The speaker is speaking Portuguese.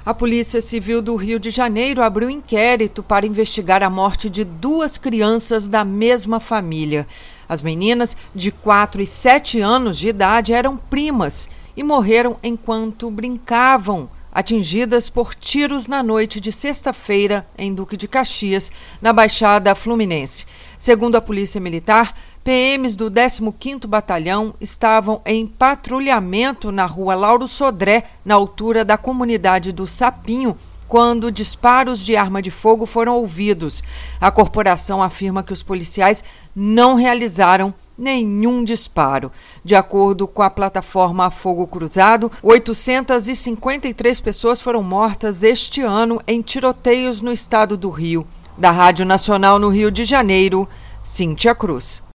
A Polícia Civil do Rio de Janeiro abriu inquérito para investigar a morte de 2 crianças da mesma família. As meninas, de 4 e 7 anos de idade, eram primas e morreram enquanto brincavam, atingidas por tiros na noite de sexta-feira em Duque de Caxias, na Baixada Fluminense. Segundo a Polícia Militar, PMs do 15º Batalhão estavam em patrulhamento na rua Lauro Sodré, na altura da comunidade do Sapinho, quando disparos de arma de fogo foram ouvidos. A corporação afirma que os policiais não realizaram nenhum disparo. De acordo com a plataforma Fogo Cruzado, 853 pessoas foram mortas este ano em tiroteios no estado do Rio. Da Rádio Nacional no Rio de Janeiro, Cíntia Cruz.